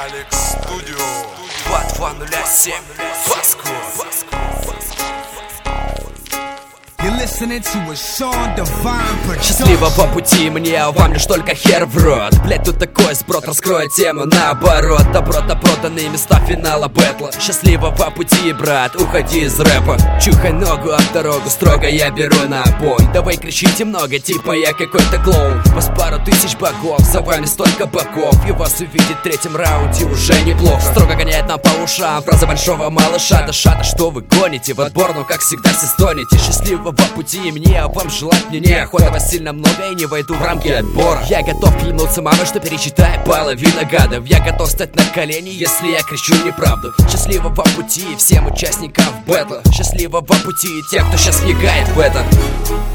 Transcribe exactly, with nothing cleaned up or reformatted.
Алекс Студио два два ноль семь Фаско. Счастливо по пути мне, а вам лишь только хер в рот. Блять, тут такой сброд, раскроет тему наоборот. Добро-то проданные места финала бэтла. Счастливо по пути, брат, уходи из рэпа. Чухай ногу об дорогу, строго я беру на бой. Давай кричите много, типа я какой-то клоун. Вас пару тысяч богов, за вами столько боков. И вас увидеть в третьем раунде уже неплохо. Строго гоняет нам по ушам фраза большого малыша. Да шата, что вы гоните, в отборном, как всегда, все стонете. Счастливо по пути мне, а вам желать мне неохота. Вас сильно много и не войду в рамки отбора. Я готов клянуться мамой, что перечитаю половину гадов. Я готов стать на колени, если я кричу неправду. Счастливо по пути всем участникам бэтла. Счастливо по пути тем, кто сейчас вникает в это.